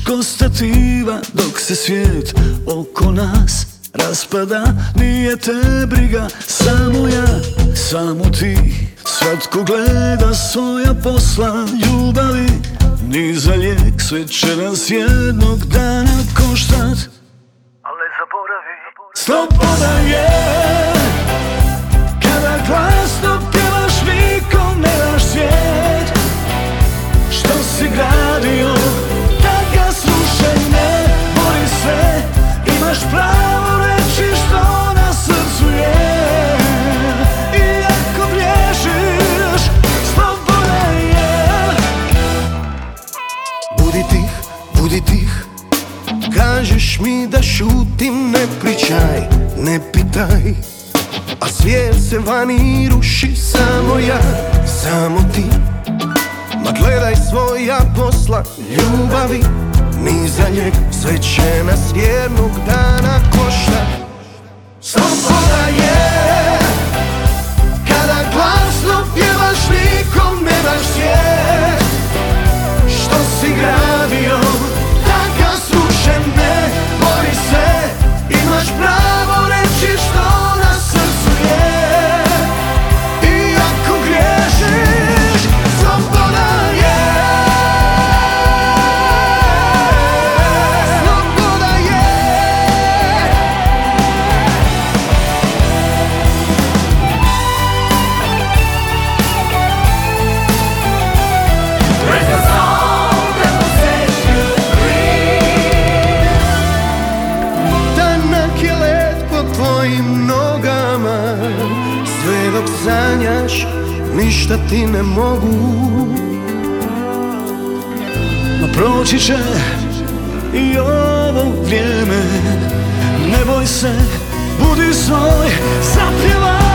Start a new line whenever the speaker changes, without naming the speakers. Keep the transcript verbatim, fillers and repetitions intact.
ko stativa dok se svijet oko nas raspada. Nije te briga, samo ja, samo ti. Svatko gleda svoja posla, ljubavi ni za lijek. Sve će nas jednog dana koštat, al ne zaboravi, sloboda je kada glasno pjevaš, nikom ne daš svijet. Što si gradio, da ga slušaj, ne bori se. Imaš pravo reći što na srcu je. I ako griješiš, sloboda je.
Budi tih, budi tih. Kažeš mi da šutim, ne pričaj, ne pitaj. A svijet se vani ruši, samo ja, samo ti. Ma gledaj svoja posla, ljubavi ni za lijek. Sve će nas jednog dana koštat. Sloboda je kada glasno pjevaš, nikom ne daš svijet. Što si gradio, da ga srušem, ne bori se. Imaš pravo reći što na srcu je. I ako griješiš, sloboda je. Sloboda je.
Where's the song that will set you free?
Tanak je led po tvojim nogama. Sve dok sanjaš, ništa ti ne mogu.
Ma proći će i ovo vrijeme. Ne boj se, budi svoj, zapjevaj.